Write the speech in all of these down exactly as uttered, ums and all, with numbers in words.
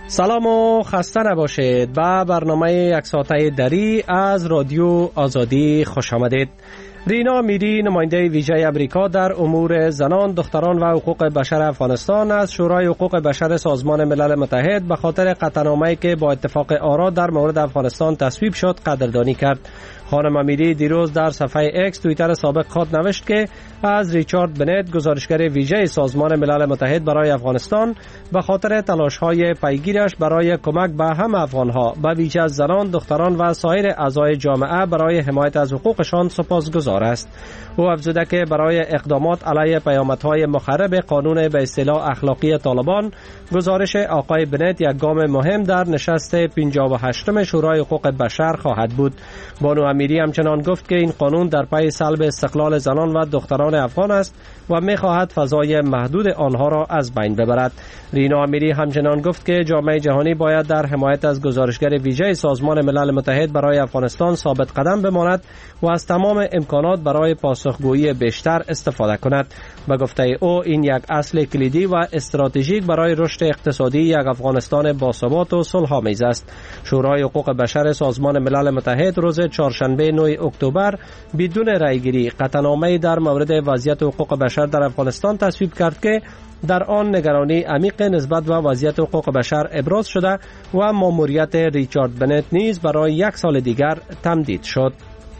سلام و خسته نباشید. به برنامه یک ساعته دری از رادیو آزادی خوش آمدید. رینا میری، نماینده ویژه امریکا در امور زنان، دختران و حقوق بشر افغانستان از شورای حقوق بشر سازمان ملل متحد به خاطر قطعنامه‌ای که با اتفاق آرا در مورد افغانستان تصویب شد قدردانی کرد. خانم میری دیروز در صفحه اکس توییتر سابق خود نوشت که از ریچارد بنت، گزارشگر ویژه سازمان ملل متحد برای افغانستان، به خاطر تلاش‌های پیگیرش برای کمک به همه افغان‌ها، به ویژه زنان، دختران و سایر اعضای جامعه برای حمایت از حقوقشان سپاسگزار است. او افزوده که برای اقدامات علیه پیامدهای مخرب قانون به اصطلاح اخلاقی طالبان، گزارش آقای بنت یک گام مهم در نشست پنجاه و هشتم شورای حقوق بشر خواهد بود. بانو امیری همچنان گفت که این قانون در پی سلب استقلال زنان و دختران افغان است و می‌خواهد فضای محدود آنها را از بین ببرد. رینا امیری همچنان گفت که جامعه جهانی باید در حمایت از گزارشگر ویژه سازمان ملل متحد برای افغانستان ثابت قدم بماند و از تمام امکانات برای پاسخگویی بیشتر استفاده کند. به گفته او این یک اصل کلیدی و استراتژیک برای رشد اقتصادی یک افغانستان باثبات و صلح‌آمیز است. شورای حقوق بشر سازمان ملل متحد روز چهارشنبه نه اکتبر بدون رأیگیری قطعنامه‌ای در مورد وضعیت حقوق بشر در افغانستان تصویب کرد که در آن نگرانی عمیق نسبت به وضعیت حقوق بشر ابراز شده و ماموریت ریچارد بنت نیز برای یک سال دیگر تمدید شد.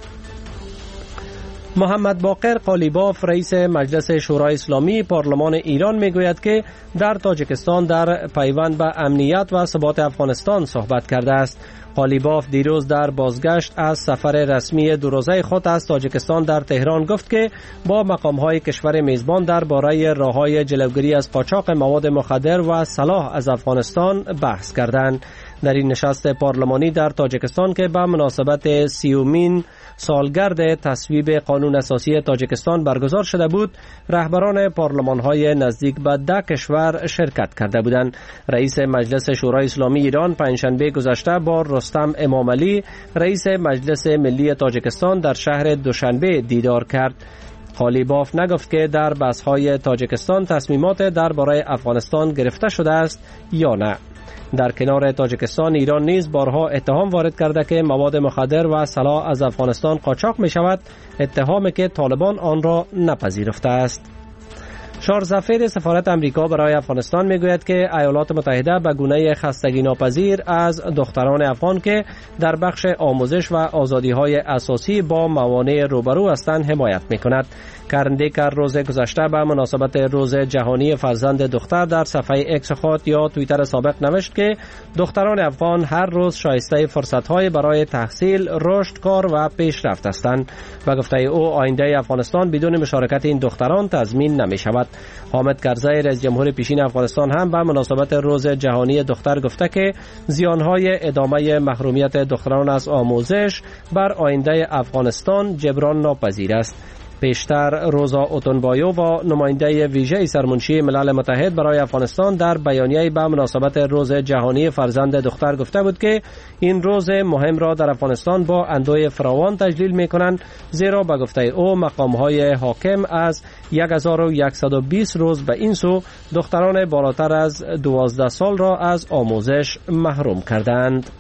محمد باقر قالیباف، رئیس مجلس شورای اسلامی پارلمان ایران، میگوید که در تاجیکستان در پیوند به امنیت و ثبات افغانستان صحبت کرده است. قالیباف دیروز در بازگشت از سفر رسمی دو روزه خود از تاجیکستان در تهران گفت که با مقام‌های کشور میزبان درباره راه‌های جلوگیری از قاچاق مواد مخدر و سلاح از افغانستان بحث کردند. در این نشست پارلمانی در تاجیکستان که به مناسبت سیومین سالگرد تصویب قانون اساسی تاجیکستان برگزار شده بود، رهبران پارلمان‌های نزدیک به ده کشور شرکت کرده بودند. رئیس مجلس شورای اسلامی ایران پنجشنبه گذشته با رستم امامعلی، رئیس مجلس ملی تاجیکستان، در شهر دوشنبه دیدار کرد. قالیباف نگفت که در بحث‌های تاجیکستان تصمیمات درباره افغانستان گرفته شده است یا نه. در کنار تاجیکستان، ایران نیز بارها اتهام وارد کرده که مواد مخدر و سلاح از افغانستان قاچاق می شود، اتهامی که طالبان آن را نپذیرفته است. شارل زفیر، سفارت امریکا برای افغانستان، میگوید که ایالات متحده به گونه خستگی ناپذیر از دختران افغان که در بخش آموزش و آزادی‌های اساسی با موانع روبرو هستند حمایت می‌کند. کرن دیکر روز گذشته به مناسبت روز جهانی فرزند دختر در صفحه اکس خود یا توییتر سابق نوشت که دختران افغان هر روز شایسته فرصت‌های برای تحصیل، رشد، کار و پیشرفت هستند. و گفته او آینده افغانستان بدون مشارکت این دختران تضمین نمی‌شود. حامد کرزی، رئیس جمهور پیشین افغانستان، هم به مناسبت روز جهانی دختر گفته که زیانهای ادامه محرومیت دختران از آموزش بر آینده افغانستان جبران ناپذیر است. پیشتر روزا اوتونبایو و نماینده ویژه سرمنشی ملل متحد برای افغانستان در بیانیه‌ای به مناسبت روز جهانی فرزند دختر گفته بود که این روز مهم را در افغانستان با اندوه فراوان تجلیل می‌کنند، زیرا به گفته او مقام‌های حاکم از هزار و صد و بیست روز به این سو دختران بالاتر از دوازده سال را از آموزش محروم کردند.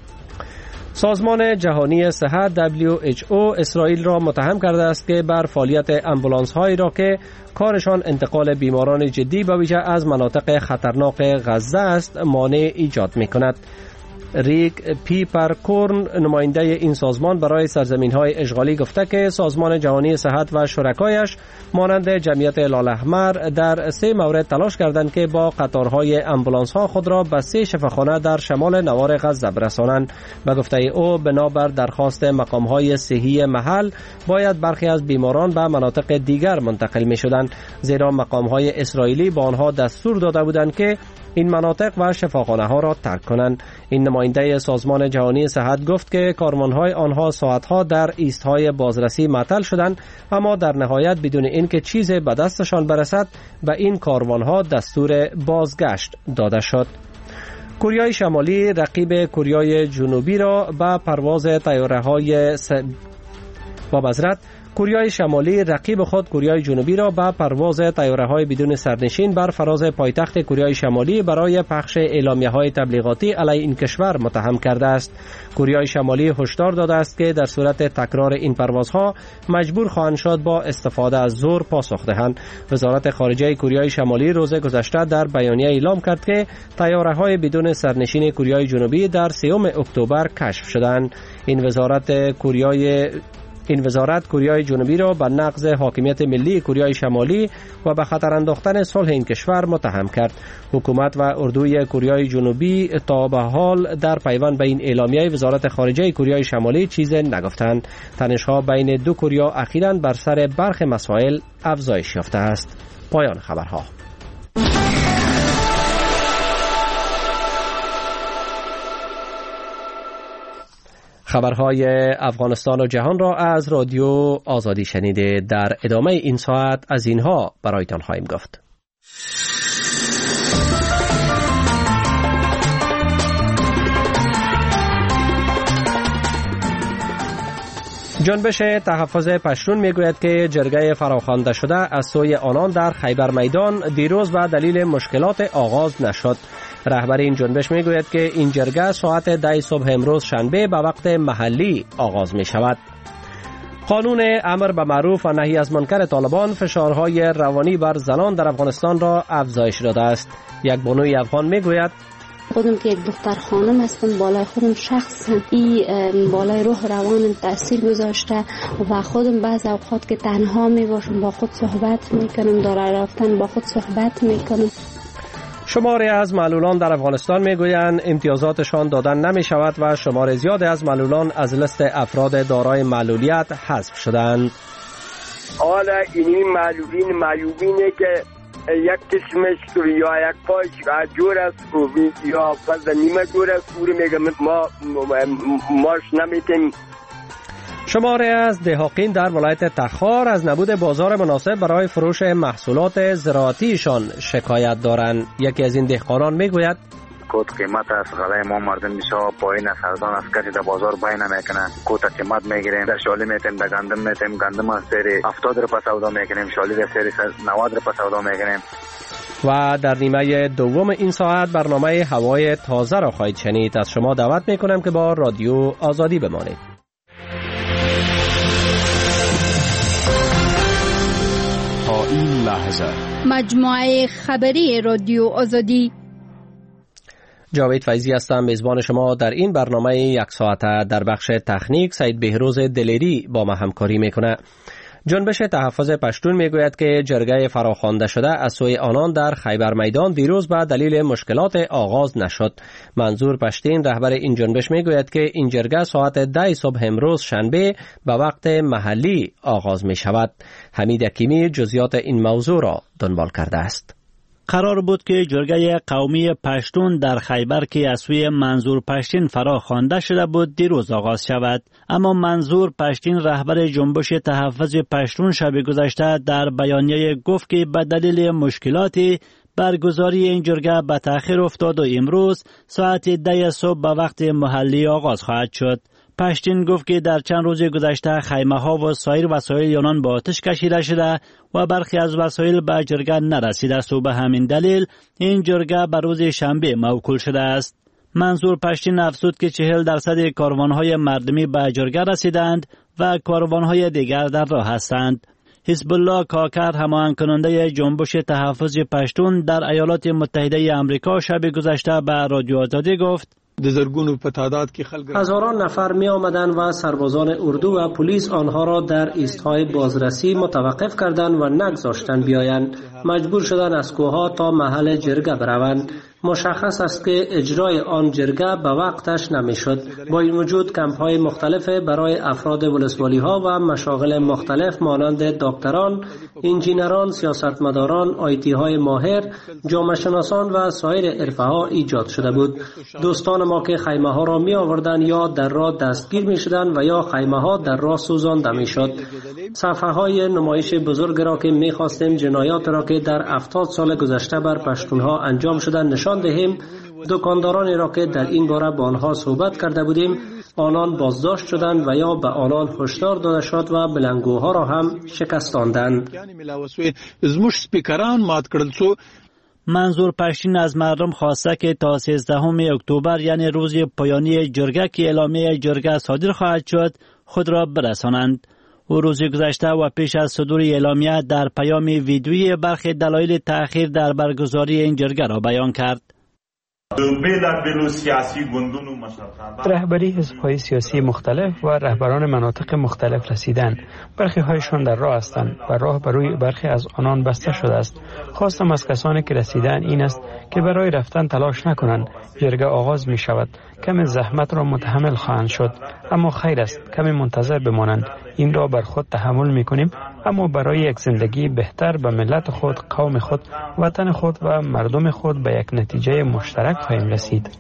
سازمان جهانی صحت دبلیو اچ او اسرائیل را متهم کرده است که بر فعالیت امبولانس هایی را که کارشان انتقال بیماران جدی به ویژه از مناطق خطرناک غزه است مانع ایجاد می کند. ریک پیپرکورن، نماینده این سازمان برای سرزمین‌های اشغالی، گفته که سازمان جهانی صحت و شرکایش مانند جمعیت هلال احمر در سه مورد تلاش کردند که با قطارهای امبولانس‌ها خود را به سه شفاخانه در شمال نوار غزه برسانند. و گفته او بنابر درخواست مقام‌های صحی محل باید برخی از بیماران به مناطق دیگر منتقل می‌شدند، زیرا مقام‌های اسرائیلی با آنها دستور داده بودند که این مناطق و شفاخانه ها را ترک کنند. این نماینده سازمان جهانی صحت گفت که کارمانهای آنها ساعتها در ایستهای بازرسی معطل شدند، اما در نهایت بدون اینکه چیزی به دستشان برسد به این کاروانها دستور بازگشت داده شد. کره شمالی رقیب کره جنوبی را به پرواز طیاره‌های س... با معذرت کره شمالی رقیب خود کره جنوبی را به پرواز طیاره‌های بدون سرنشین بر فراز پایتخت کره شمالی برای پخش اعلامیه‌های تبلیغاتی علیه این کشور متهم کرده است. کره شمالی هشدار داده است که در صورت تکرار این پروازها مجبور خواهند شد با استفاده از زور پاسخ دهند. وزارت خارجه کره شمالی روز گذشته در بیانیه اعلام کرد که طیاره‌های بدون سرنشین کره جنوبی در سوم اکتبر کشف شدند. این وزارت کره این وزارت کره جنوبی را به نقض حاکمیت ملی کره شمالی و به خطر انداختن صلح این کشور متهم کرد. حکومت و اردوی کره جنوبی تا به حال در پیوند به این اعلامیه وزارت خارجه کره شمالی چیز نگفتند. تنش‌ها بین دو کره اخیراً بر سر برخی مسائل افزایش یافته است. پایان خبرها. خبرهای افغانستان و جهان را از رادیو آزادی شنیده. در ادامه این ساعت از اینها برایتان خواهیم گفت. جنبش تحفظ پشتون میگوید که جرگه فراخوانده شده از سوی آنان در خیبر میدان دیروز به دلیل مشکلات آغاز نشد. رهبر این جنبش میگوید که این جرگه ساعت ده صبح امروز شنبه به وقت محلی آغاز می شود. قانون امر به معروف و نهی از منکر طالبان فشارهای روانی بر زنان در افغانستان را افزایش داده است. یک بانوی افغان میگوید خودم که یک دختر خانم هستم، بالای خودم شخص این بالای روح روان تاثیر گذاشته و خودم بعض اوقات که تنها می باشم با خود صحبت میکنم، داره رفتن با خود صحبت میکنم. شماری از معلولان در افغانستان میگویند امتیازاتشان دادن نمی شود و شمار زیادی از معلولان از لیست افراد دارای معلولیت حذف شدند. حالا اینی معلولین معیوبینه که یک قسمش یا یک پاش جور است یا پس نیمه جور است، پوری میگه ما ماش نمیتیم. شماری از دهاقین در ولایت تخار از نبود بازار مناسب برای فروش محصولات زراعتیشان شکایت دارند. یکی از این دهقانان میگوید کوت قیمت است، غلای ما مردم بسیار پایین است، ارزان است، کسی در بازار بای نمیکنه. کوت قیمت میگیریم، در شالی میتیم، در گندم میتیم، گندم از سری هفتاد روپیه سودا میکنیم، شالی در سری نود روپیه سودا میکنیم. و در نیمه دوم این ساعت برنامه هوای تازه را خواهید شنید. از شما دعوت میکنم که با رادیو آزادی بمانید. تا این لحظه مجموعه خبری رادیو آزادی. جاوید فیضی هستم، میزبان شما در این برنامه یک ساعته. در بخش تکنیک سید بهروز دلیری با ما همکاری میکنه. جنبش تحفظ پشتون میگوید که جرگه فراخوانده شده از سوی آنان در خیبر میدان دیروز به دلیل مشکلات آغاز نشد. منظور پشتین رهبر این جنبش میگوید که این جرگه ساعت ده صبح امروز شنبه به وقت محلی آغاز می شود. حمید حکیمی جزئیات این موضوع را دنبال کرده است. قرار بود که جرگه قومی پشتون در خیبر که از سوی منظور پشتین فرا خوانده شده بود دیروز آغاز شود، اما منظور پشتین رهبر جنبش تحفظ پشتون شب گذشته در بیانیه گفت که به دلیل مشکلاتی برگزاری این جرگه به تأخیر افتاد و امروز ساعت ده صبح به وقت محلی آغاز خواهد شد. پشتین گفت که در چند روز گذشته خیمه ها و سایر وسایل آنان با آتش کشیده شده و برخی از وسایل به جرگه نرسیده است و به همین دلیل این جرگه به روز شنبه موکول شده است. منظور پشتین افزود که چهل درصد کاروانهای مردمی به جرگه رسیدند و کاروانهای دیگر در راه هستند. حزب الله کاکر هماهنگ کننده جنبش تحفظ پشتون در ایالات متحده آمریکا شب گذشته به رادیو آزادی گفت هزاران نفر می آمدند و سربازان اردو و پلیس آنها را در ایستگاه بازرسی متوقف کردند و نگذاشتند بیایند. مجبور شدند از کوهها تا محل جرگه بروند. مشخص است که اجرای آن جرگه به وقتش نمیشد. با این وجود کمپ های مختلف برای افراد ولسوالی ها و مشاغل مختلف مانند دکتران، انجینران، سیاستمداران، آیتی های ماهر، جامعه شناسان و سایر حرفه ها ایجاد شده بود. دوستان ما که خیمه ها را می آوردند یا در راه دستگیر می شدند و یا خیمه ها در راه سوزانده می شد. صفحه های نمایش بزرگ را که می خواستیم جنایات را که در هفتاد سال گذشته بر پشتون ها انجام شدن نشان دهیم دکاندارانی را که در این باره با آنها صحبت کرده بودیم آنان بازداشت شدند و یا به آنان هشدار داده شد و بلنگوها را هم شکستاندند. منظور پشتین از مردم خواسته که تا سیزدهم اکتبر یعنی روز پایانی جرگه که اعلامیه جرگه صادر خواهد شد خود را برسانند. او روز گذشته و پیش از صدور اعلامیه در پیام ویدیویی برخی دلایل تأخیر در برگزاری این جرگه را بیان کرد. رهبری حزب‌های سیاسی مختلف و رهبران مناطق مختلف رسیدند. برخی هایشان در راه هستند و راه برای برخی از آنان بسته شده است. خواستم از کسانی که رسیدند این است که برای رفتن تلاش نکنند. جرگه آغاز می شود. کمی زحمت را متحمل خواهند شد، اما خیر است کمی منتظر بمانند. این را بر خود تحمل می کنیم، اما برای یک زندگی بهتر به ملت خود، قوم خود، وطن خود و مردم خود به یک نتیجه مشترک خواهیم رسید.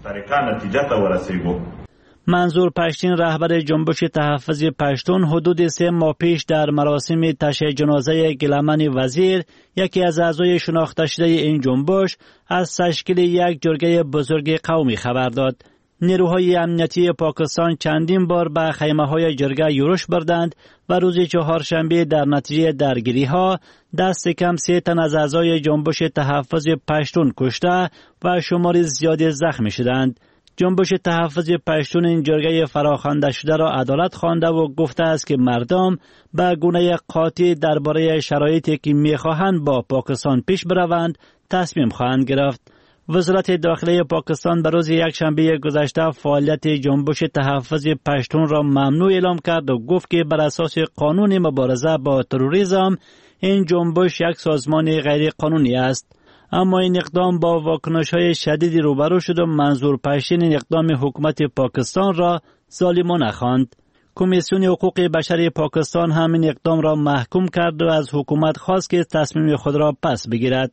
منظور پشتین رهبر جنبش تحفظ پشتون حدود سه ماه پیش در مراسم تشییع جنازه گلمن وزیر یکی از اعضای شناخته شده این جنبش از تشکیل یک جرگه بزرگ قومی خبر داد. نیروهای امنیتی پاکستان چندین بار به خیمه‌های جرگه یورش بردند و روز چهارشنبه در نتیجه درگیری‌ها دست کم سه تن از اعضای جنبش تحفظ پشتون کشته و شمار زیادی زخمی شدند. جنبش تحفظ پشتون این جرگه فراخوانده شده را عدالت خوانده و گفته است که مردم به گونه قاطع درباره شرایطی که می‌خواهند با پاکستان پیش بروند تصمیم خواهند گرفت. وزارت داخلی پاکستان به روز یکشنبه گذشته فعالیت جنبش تحفظ پشتون را ممنوع اعلام کرد و گفت که بر اساس قانون مبارزه با تروریسم این جنبش یک سازمان غیر قانونی است. اما این اقدام با واکنش‌های شدیدی روبرو شد و منظور پشتین این اقدام حکومت پاکستان را ظالمانه خواند. کمیسیون حقوق بشر پاکستان هم این اقدام را محکوم کرد و از حکومت خواست که تصمیم خود را پس بگیرد.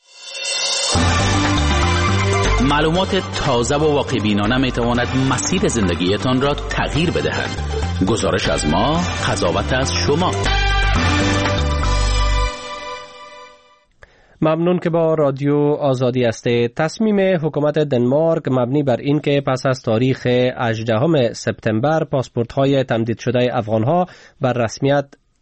معلومات تازه و واقع بینانه می تواند مسیر زندگیتان را تغییر بدهد. گزارش از ما، قضاوت از شما. ممنون که با رادیو آزادی هستید. تصمیم حکومت دنمارک مبنی بر این که پس از تاریخ هجدهم سپتامبر پاسپورت‌های تمدید شده افغان‌ها بر رسمیت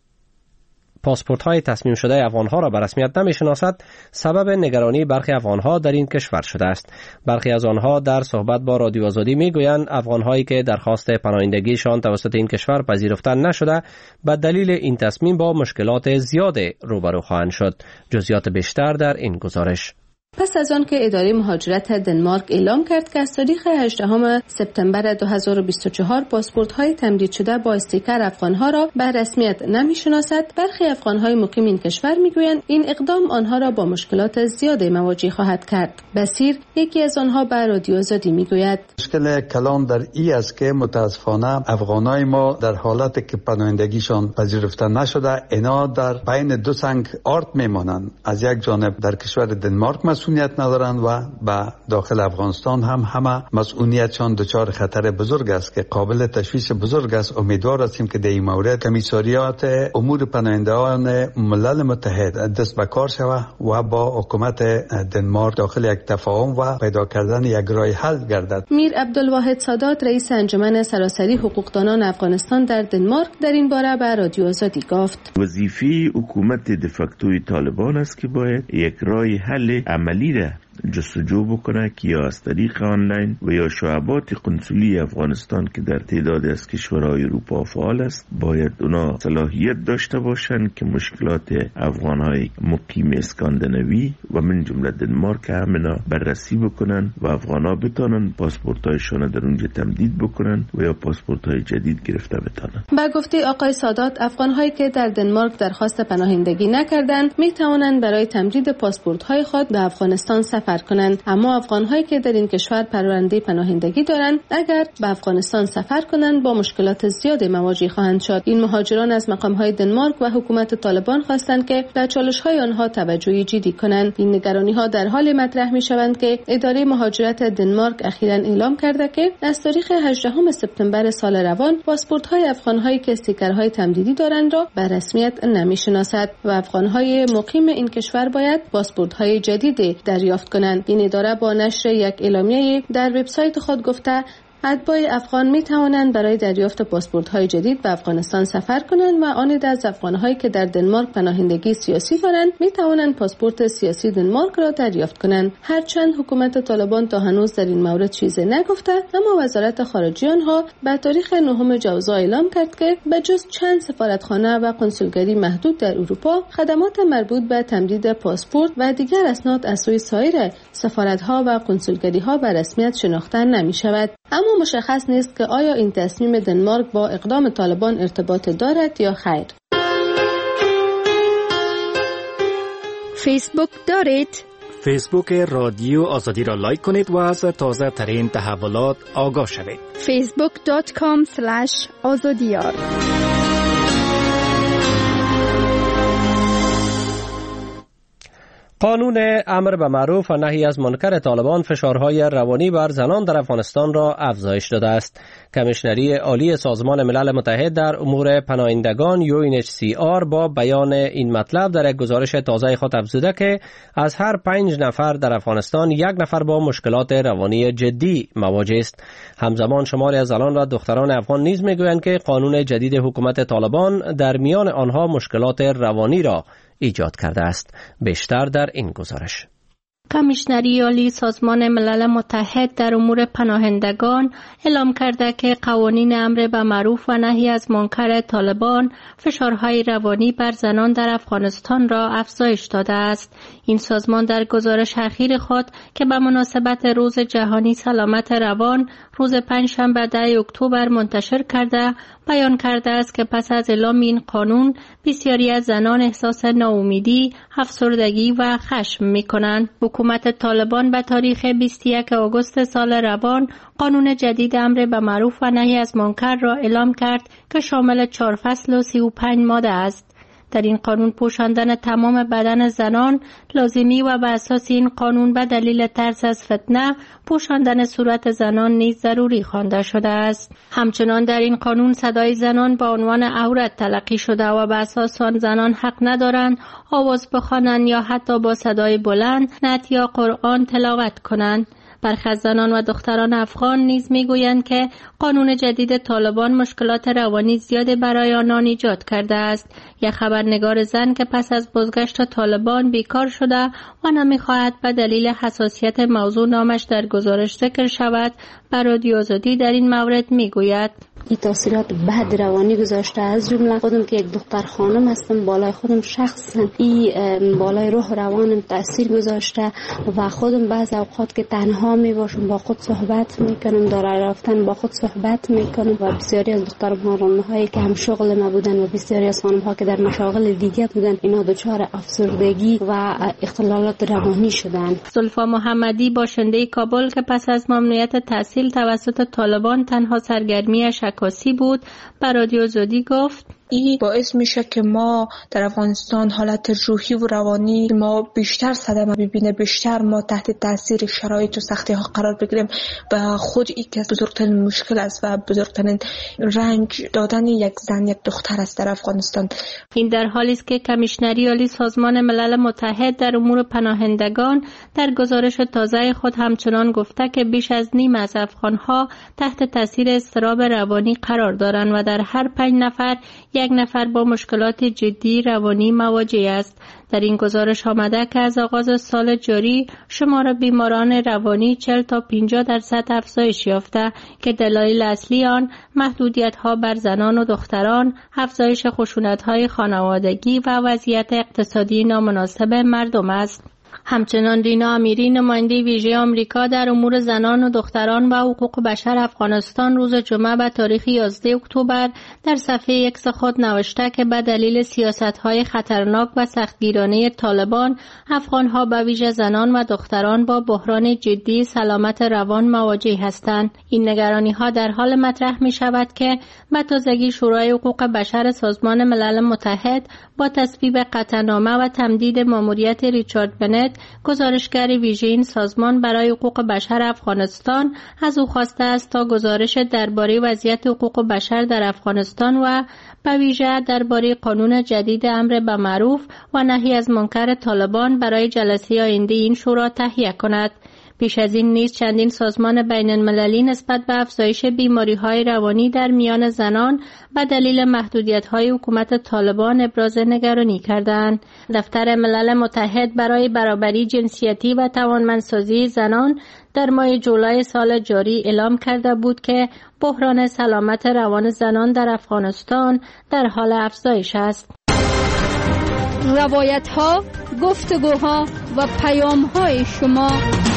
پاسپورت های تصمیم شده افغانها را به رسمیت نمی‌شناسد سبب نگرانی برخی افغانها در این کشور شده است. برخی از آنها در صحبت با رادیو آزادی میگویند افغانهایی که درخواست پناهندگیشان توسط این کشور پذیرفته نشده به دلیل این تصمیم با مشکلات زیاد روبرو خواهند شد. جزئیات بیشتر در این گزارش. پس از آن که اداره مهاجرت دنمارک اعلام کرد که از تاریخ هجدهم سپتامبر دو هزار و بیست و چهار پاسپورت‌های تمدید شده با استیکر افغان‌ها را به رسمیت نمی‌شناسد، برخی افغان‌های مقیم این کشور می‌گویند این اقدام آنها را با مشکلات زیاد مواجه خواهد کرد. بصیر یکی از آنها به رادیو آزادی می‌گوید مشکل کلان در این است که متاسفانه افغانای ما در حالتی که پناهندگیشان پذیرفته نشده اینا در بین دو سنگ آرد میمانند. از یک جانب در کشور دنمارک مسئولیت ندارند و به داخل افغانستان هم همه مسئولیتشان دچار خطر بزرگ است که قابل تشویش بزرگ است. امیدوار هستیم که در این مورد کمیساریات امور پناهندگان ملل متحد دست به کار شود و با حکومت دنمارک داخل یک تفاهم و پیدا کردن یک راه حل گردد. میر عبدالواحد سادات رئیس انجمن سراسری حقوقدانان افغانستان در دنمارک در این باره به رادیو آزادی گفت وظیفه حکومت دفاکتوی طالبان است که باید یک راه حل عملی را جستجو بکنه که یا از طریق آنلاین و یا شعبات قنصلی افغانستان که در تعداد از کشورهای اروپا فعال است باید اونا صلاحیت داشته باشن که مشکلات افغانهای مقیم اسکاندیناوی و من جمله دنمارک همینا بررسی بکنن و افغانها بتانن پاسپورت‌هایشون در اونجا تمدید بکنن و یا پاسپورت‌های جدید گرفته بتانن. با گفته آقای سادات افغان‌هایی که در دنمارک درخواست پناهندگی نکردند می توانند برای تمدید پاسپورت‌های خود به افغانستان سفر کنند، اما افغان‌هایی که در این کشور پرونده پناهندگی دارند اگر به افغانستان سفر کنند با مشکلات زیاد مواجه خواهند شد. این مهاجران از مقام‌های دنمارک و حکومت طالبان خواستند که به چالش‌های آنها توجه جدی کنند. این نگرانی‌ها در حال مطرح می‌شوند که اداره مهاجرت دنمارک اخیراً اعلام کرده که از تاریخ هجدهم سپتامبر سال روان پاسپورت‌های افغان‌هایی که استیکرهای تمدیدی دارند را به رسمیت نمی‌شناسد و افغان‌های مقیم این کشور باید پاسپورت‌های جدید دریافت کنند. این اداره با نشر یک اعلامیه در وبسایت خود گفته اتباع افغان می توانند برای دریافت پاسپورت‌های جدید به افغانستان سفر کنند و آن از افغان‌هایی که در دنمارک پناهندگی سیاسی دارند می توانند پاسپورت سیاسی دنمارک را دریافت کنند. هرچند حکومت طالبان تا هنوز در این مورد چیزی نگفته، اما وزارت خارجه آنها به تاریخ نهم جوزا اعلام کرد که به جز چند سفارتخانه و کنسولگری محدود در اروپا، خدمات مربوط به تمدید پاسپورت و دیگر اسناد از سوی سایر سفارت‌ها و کنسولگری‌ها به رسمیت شناخته نمی‌شود. اما مشخص نیست که آیا این تصمیم دنمارک با اقدام طالبان ارتباط دارد یا خیر. فیسبوک دارید؟ فیسبوک رادیو آزادی را لایک کنید و از تازه ترین تحولات آگاه شوید. فیسبوک دات کام اسلش آزادیار. قانون امر به معروف و نهی از منکر طالبان فشارهای روانی بر زنان در افغانستان را افزایش داده است. کمیشنری عالی سازمان ملل متحد در امور پناهندگان یو ان اچ سی آر با بیان این مطلب در یک گزارش تازه خود افزوده که از هر پنج نفر در افغانستان یک نفر با مشکلات روانی جدی مواجه است. همزمان شماری از زنان و دختران افغان نیز میگویند که قانون جدید حکومت طالبان در میان آنها مشکلات روانی را ایجاد کرده است. بیشتر در این گزارش. کمیشنری عالی سازمان ملل متحد در امور پناهندگان اعلام کرده که قوانین امر به معروف و نهی از منکر طالبان فشارهای روانی بر زنان در افغانستان را افزایش داده است. این سازمان در گزارش اخیر خود که به مناسبت روز جهانی سلامت روان روز پنجشنبه ده اکتبر منتشر کرده بیان کرده است که پس از اعلام این قانون بسیاری از زنان احساس ناامیدی، افسردگی و خشم می‌کنند. حکومت طالبان به تاریخ بیست و یکم آگوست سال روان قانون جدید امر به معروف و نهی از منکر را اعلام کرد که شامل چهار فصل و سی و پنج ماده است. در این قانون پوشاندن تمام بدن زنان لازمی و به اساس این قانون به دلیل ترس از فتنه پوشاندن صورت زنان نیز ضروری خوانده شده است. همچنان در این قانون صدای زنان به عنوان عورت تلقی شده و به اساس آن زنان حق ندارند آواز بخوانند یا حتی با صدای بلند نعت یا قرآن تلاوت کنند. برخی از زنان و دختران افغان نیز میگویند که قانون جدید طالبان مشکلات روانی زیاد برای آنان ایجاد کرده است. یک خبرنگار زن که پس از بازگشت طالبان بیکار شده و نمیخواهد به دلیل حساسیت موضوع نامش در گزارش ذکر شود به رادیو آزادی در این مورد میگوید این تاثیرات بد روانی گذاشته. از جمله خودم که یک دختر خانم هستم، بالای خودم شخصا این بالای روح روانم تاثیر گذاشته و خودم بعض اوقات که تنها می باشم با خود صحبت میکنم، دارای رفتن با خود صحبت میکنم و بسیاری از دختر خانم‌هایی که هم شغل ما بودن و بسیاری از خانم‌ها که در مشاغل دیگه بودن اینا دچار افسردگی و اختلالات روانی شدن. زلفا محمدی باشنده کابل که پس از ممنوعیت تحصیل توسط طالبان تنها سرگرمیش عکاسی بود به رادیو آزادی گفت این باعث میشه که ما در افغانستان حالت روحی و روانی ما بیشتر صدمه ببینه، بیشتر ما تحت تاثیر شرایط و سختی ها قرار بگیریم و خود این که بزرگترین مشکل است و بزرگترین رنج دادن یک زن یک دختر است در افغانستان. این در حالی است که کمیشنری عالی سازمان ملل متحد در امور پناهندگان در گزارش تازه خود همچنان گفته که بیش از نیم از افغانها تحت تاثیر اضطراب روانی قرار دارند و در هر پنج نفر یک نفر با مشکلات جدی روانی مواجه است. در این گزارش آمده که از آغاز سال جاری شمار بیماران روانی چهل تا پنجاه درصد افزایش یافته که دلایل اصلی آن محدودیت‌ها بر زنان و دختران، افزایش خشونت‌های خانوادگی و وضعیت اقتصادی نامناسب مردم است. همچنان رینا امیری نماینده ویژه آمریکا در امور زنان و دختران و حقوق بشر افغانستان روز جمعه به تاریخ یازده اکتبر در صفحه ایکس خود نوشته که به دلیل سیاست‌های خطرناک و سختگیرانه طالبان افغان‌ها به ویژه زنان و دختران با بحران جدی سلامت روان مواجه هستند. این نگرانی‌ها در حال مطرح می‌شود که به تازگی شورای حقوق بشر سازمان ملل متحد با تصویب قطعنامه و تمدید ماموریت ریچارد بنت متحد گزارشگر ویژه این سازمان برای حقوق بشر افغانستان از او خواسته است تا گزارش درباره وضعیت حقوق بشر در افغانستان و به ویژه درباره قانون جدید امر به معروف و نهی از منکر طالبان برای جلسه آینده این شورا تهیه کند. پیش از این نیز چندین سازمان بین المللی نسبت به افزایش بیماری‌های روانی در میان زنان به دلیل محدودیت‌های حکومت طالبان ابراز نگرانی کردند. دفتر ملل متحد برای برابری جنسیتی و توانمندسازی زنان در ماه جولای سال جاری اعلام کرده بود که بحران سلامت روان زنان در افغانستان در حال افزایش است. روایت‌ها، گفتگوها و پیام‌های شما.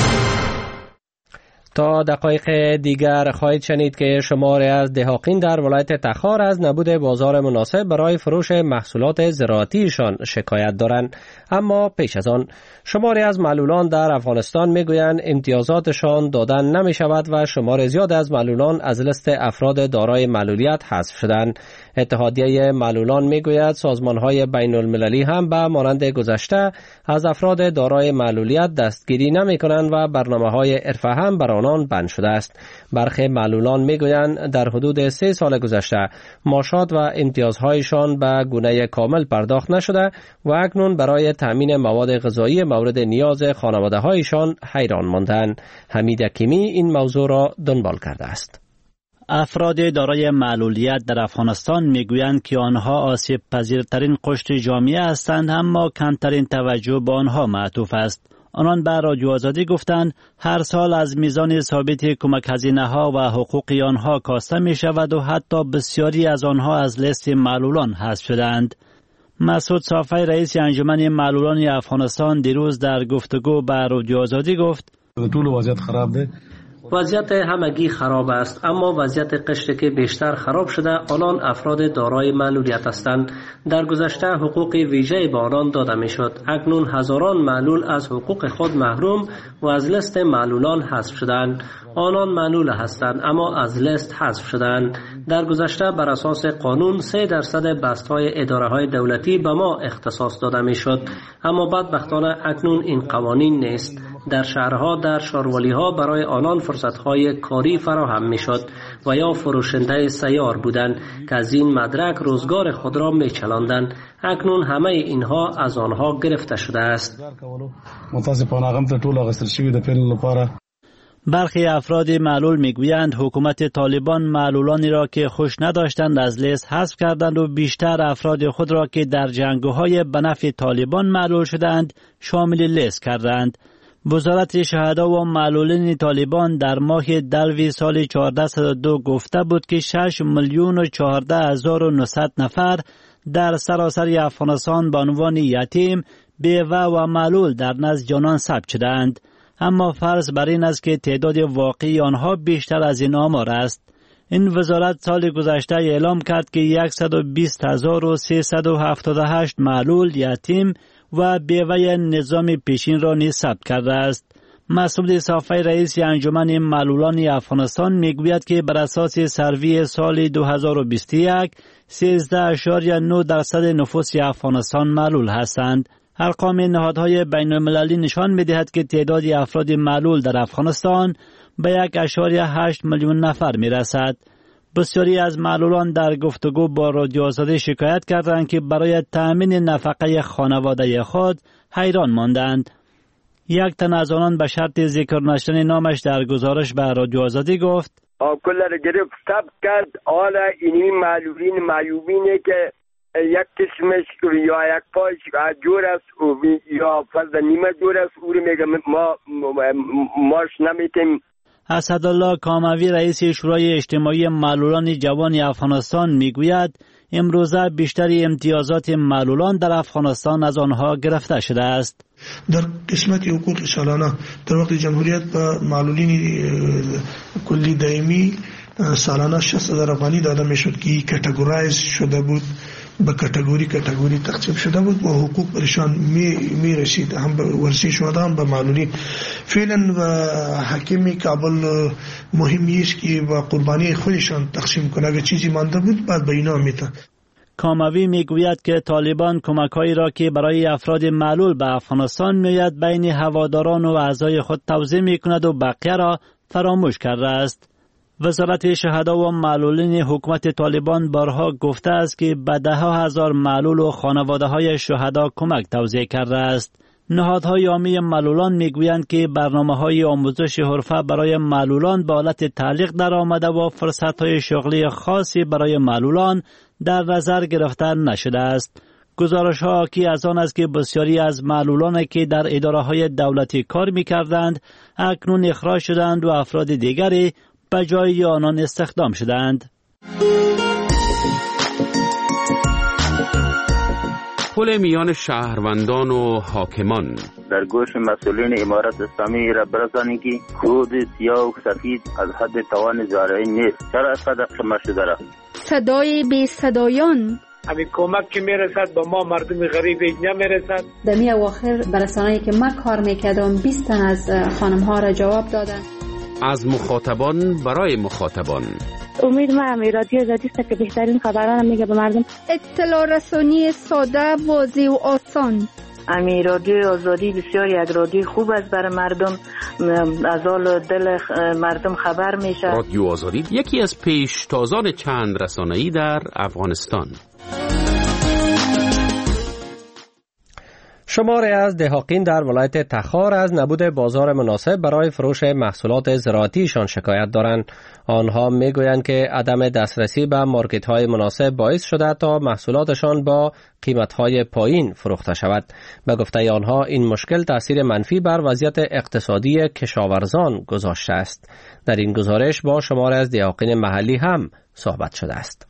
تا دقایق دیگر خواهید شنید که شماری از دهاقین در ولایت تخار از نبود بازار مناسب برای فروش محصولات زراعتیشان شکایت دارند. اما پیش از آن شماری از معلولان در افغانستان میگویند امتیازاتشان دادن نمی شود و شمار زیاد از معلولان از لیست افراد دارای معلولیت حذف شدند. اتحادیه معلولان میگوید سازمان‌های بین المللی هم به مانند گذشته از افراد دارای معلولیت دستگیری نمی‌کنند و برنامه‌های ارفع هم بر آنان بند شده است. برخی معلولان میگویند در حدود سه سال گذشته معاشات و امتیازهایشان به گونه کامل پرداخت نشده و اکنون برای تأمین مواد غذایی مورد نیاز خانواده‌هایشان حیران ماندند. حمید حکیمی این موضوع را دنبال کرده است. افراد دارای معلولیت در افغانستان میگویند که آنها آسیب پذیرترین قشر جامعه هستند، اما کمترین توجه به آنها معطوف است. آنان به رادیو آزادی گفتند هر سال از میزان ثابت کمک هزینه ها و حقوق آنها کاسته می شود و حتی بسیاری از آنها از لیست معلولان حذف شدند. مسعود صافی رئیس انجمن معلولان افغانستان دیروز در گفتگو به رادیو آزادی گفت طول وضعیت خراب ده. وضعیت همگی خراب است، اما وضعیت قشری که بیشتر خراب شده آنان افراد دارای معلولیت هستند. در گذشته حقوق ویژه به آنان داده می شد. اکنون هزاران معلول از حقوق خود محروم و از لیست معلولان حذف شدند. آنان معلول هستند اما از لیست حذف شدند. در گذشته بر اساس قانون سه درصد بست‌های اداره‌های دولتی به ما اختصاص داده می شد، اما بدبختانه اکنون این قوانین نیست. در شهرها در شاروالی‌ها برای آنان فرصت‌های کاری فراهم می‌شد و یا فروشنده سیار بودند که از این مدرک روزگار خود را می‌چلاندند. اکنون همه اینها از آنها گرفته شده است. برخی افراد معلول میگویند حکومت طالبان معلولانی را که خوش نداشتند از لیست حذف کردند و بیشتر افراد خود را که در جنگ‌های به نفع طالبان معلول شدند شامل لیست کردند. وزارت شهدا و معلولین طالبان در ماه دلو سال چهارده صد و دو گفته بود که شش میلیون و چهارده هزار و نهصد نفر در سراسر افغانستان به عنوان یتیم، بیوه و معلول در نزد جانان ثبت شدند. اما فرض بر این است که تعداد واقعی آنها بیشتر از این آمار است. این وزارت سال گذشته اعلام کرد که صد و بیست هزار و سیصد و هفتاد و هشت معلول، یتیم و بیوه نظام پیشین را نیز ثبت کرده است. مسعود صافی رئیس انجمن معلولان افغانستان میگوید که بر اساس سروی سال دو هزار و بیست و یک سیزده اشاریه نه درصد نفوس افغانستان معلول هستند. ارقام نهادهای بین المللی نشان می‌دهد که تعداد افراد معلول در افغانستان به یک اشاریه هشت میلیون نفر میرسد. بسیاری از معلولان در گفتگو با رادیو آزادی شکایت کردند که برای تأمین نفقه خانواده خود حیران ماندند. یک تن از آنان به شرط ذکر نشدن نامش در گزارش به رادیو آزادی گفت آکل را گرفت تب کرد. حالا اینی معلولین معیوبینه که یک قسمش یا یک پاش جور است یا فرض نیمه جور است، او رو میگه ما ماش نمیتیم. اسدالله کاموی رئیس شورای اجتماعی معلولان جوان افغانستان میگوید امروزه بیشتری امتیازات معلولان در افغانستان از آنها گرفته شده است. در قسمت حقوق سالانه در وقت جمهوریت به معلولین کلی دائمی سالانه شصت هزار افغانی داده میشد که کاتگورایز شده بود، به کاتگوری کاتگوری تقسیم شده بود و حقوق برشان می, می رسید، هم به ورسی شده هم به معلولین. فعلا و حکیم کابل مهمی است که با قربانی خودشان تقسیم کنه، اگر چیزی مانده بود بعد به اینا میتن. کاموی میگوید که طالبان کمک‌هایی را که برای افراد معلول به افغانستان می‌آید بین هواداران و اعضای خود توزیع می‌کند و بقیه را فراموش کرده است. وزارت شهدا و معلولین حکومت طالبان بارها گفته است که به ده ها هزار معلول و خانواده‌های شهدا کمک توزیع کرده است. نهادهای عامی معلولان میگویند که برنامه‌های آموزش حرفه برای معلولان به حالت تعلیق در آمده و فرصت‌های شغلی خاصی برای معلولان در نظر گرفته نشده است. گزارش‌ها حاکی از آن است که بسیاری از معلولان که در اداره‌های دولتی کار می‌کردند اکنون اخراج شدند و افراد دیگری به جای آنان استخدام شدند. پل میان شهروندان و حاکمان در گوش مسئولین امارت اسلامی را برسانید که کود سیاه و سفید از حد توان زارعی نیست. چرا صدق شما شده را؟ صدای بی صدایان همین کمک که میرسد با ما مردم غریب نمیرسد. در می اواخر برسانه‌ای که من کار میکردم بیست تن از خانم ها را جواب دادن. از مخاطبان برای مخاطبان. امید ما هم رادیو آزادی است که بهترین خبران میگه به مردم. اطلاع رسانی ساده، واضح و آسان. امی رادیو آزادی بسیار یک رادیو خوب است برای مردم، از حال دل مردم خبر میشه. رادیو آزادی یکی از پیشتازان چند رسانه‌ای در افغانستان. شماری از دهاقین در ولایت تخار از نبود بازار مناسب برای فروش محصولات زراعتیشان شکایت دارند. آنها میگویند که عدم دسترسی به مارکت‌های مناسب باعث شده تا محصولاتشان با قیمت‌های پایین فروخته شود. به گفته آنها این مشکل تأثیر منفی بر وضعیت اقتصادی کشاورزان گذاشته است. در این گزارش با شماری از دهاقین محلی هم صحبت شده است.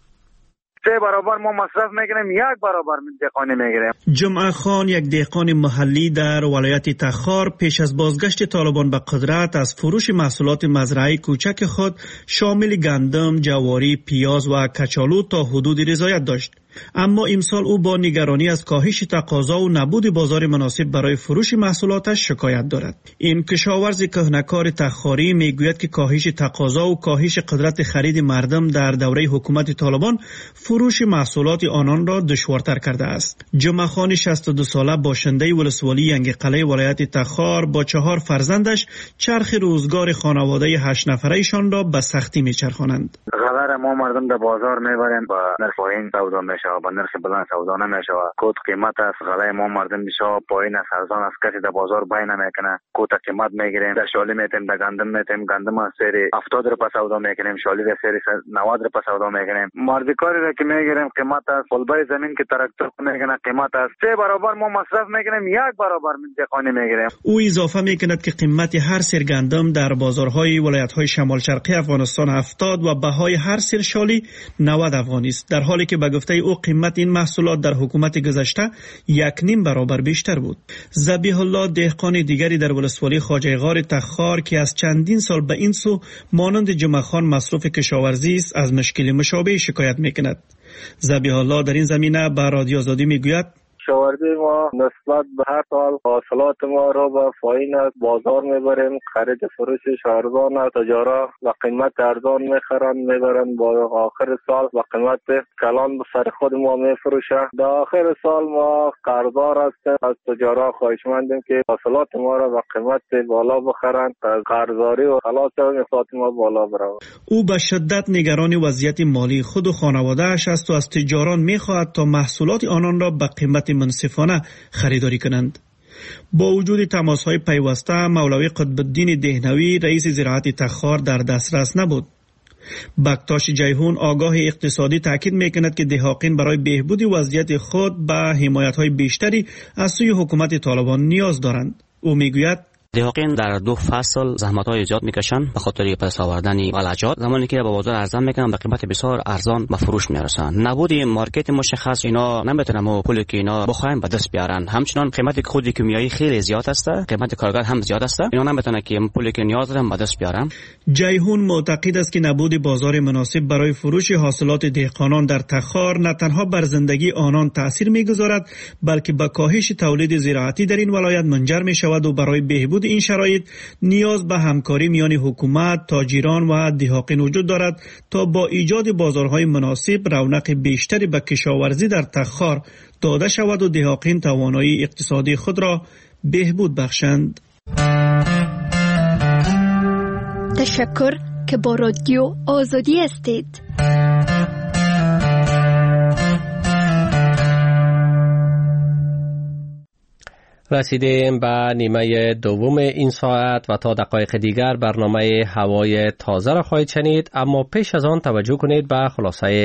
سه برابر ما مصرف میگیریم، یک برابر دهقانی میگیریم. جمعه خان یک دهقان محلی در ولایت تخار پیش از بازگشت طالبان به قدرت از فروش محصولات مزرعی کوچک خود شامل گندم، جواری، پیاز و کچالو تا حدود رضایت داشت. اما امسال او با نگرانی از کاهش تقاضا و نبود بازار مناسب برای فروش محصولاتش شکایت دارد. این کشاورز کهنکار تخاری میگوید که کاهش تقاضا و کاهش قدرت خرید مردم در دوره حکومت طالبان فروش محصولات آنان را دشوارتر کرده است. جمعه خان شصت و دو ساله باشنده ولسوالی ینگقله ولایت تخار با چهار فرزندش چرخ روزگار خانواده هشت نفره‌شان را به سختی میچرخانند. غلر ما مردم در بازار میبریم با نرخ پایین سودا میشه، با نرخ بلند سودا نمیشه. کد قیمت است، غلای ما مردم میشه پایین است، ارزان است، کسی در بازار بای نمیکنه. کد قیمت میگیریم، در شالی میتیم، در گندم میتیم، گندم از سری هفتاد روپیه سودا میکنیم، شالی در سری نود روپیه سودا میکنیم. مردکاری را که میگیریم قیمت است، فلبای زمین که تراکتور میکنه قیمت است. سه برابر ما مصرف میکنیم، یک برابر دهقانی میگیریم. او اضافه میکند که قیمت هر سر گندم در بازارهای ولایت‌های شمال شرقی افغانستان هفتاد و بهای هر سر شالی نود افغانی است، در حالی که به گفته او قیمت این محصولات در حکومت گذشته یک نیم برابر بیشتر بود. ذبیح الله دهقان دیگری در ولسوالی خواجه غار تخار که از چندین سال به این سو مانند جمعه خان مصروف کشاورزی است از مشکل مشابه شکایت میکند. ذبیح الله در این زمینه به رادیو آزادی میگوید کشاورزی ما نسبت به هر سال حاصلات ما را به پایین از بازار میبریم، خرید فروشش ارزان است، تجارا و قیمت ارزان میخرن میبرن، با آخر سال و قیمت کلان به سر خود ما میفروشه. در آخر سال ما قرضدار هستیم، از تجارا خواهشمندیم که حاصلات ما را به قیمت بالا بخرن، از قرضداری و خلاص اقتصاد ما بالا برود. او به شدت نگران وضعیت مالی خود و خانواده‌اش است و از تجاران میخواهد تا محصولات آنان را به قیمت منصفانه خریداری کنند. با وجود تماس‌های پیوسته، مولوی قطب‌الدین دهنوی رئیس زراعت تخار در دسترس نبود. بکتاش جیهون آگاه اقتصادی تاکید میکند که دهاقین برای بهبود وضعیت خود به حمایت‌های بیشتری از سوی حکومت طالبان نیاز دارند. او میگوید دهاقین در دو فصل زحمت‌های زیاد میکشن به خاطر پس آوردن علجات، زمانی که به بازار ارزان میکنن به قیمت بسیار ارزان به فروش میرسن. نبود مارکت مشخص اینا نمیتونن و پولی که اینا بخوایم به دست بیارن. همچنان قیمت خود کیمیایی خیلی زیاد است، قیمت کارگر هم زیاد است، اینا نمیتونن که پولی که نیاز دارن به دست بیارن. جیهون معتقد است که نبود بازار مناسب برای فروش حاصلات دهقانان در تخار نه تنها بر زندگی آنان تاثیر میگذارد، بلکه به کاهش تولید زراعتی در این ولایت منجر میشود و برای بهبود این شرایط نیاز به همکاری میان حکومت، تاجران و دهاقین وجود دارد تا با ایجاد بازارهای مناسب رونق بیشتری به کشاورزی در تخار داده شود و دهاقین توانایی اقتصادی خود را بهبود بخشند. تشکر که با رادیو آزادی هستید. رسیدیم به نیمه دوم این ساعت و تا دقایق دیگر برنامه هوای تازه را خواهید شنید، اما پیش از آن توجه کنید به خلاصه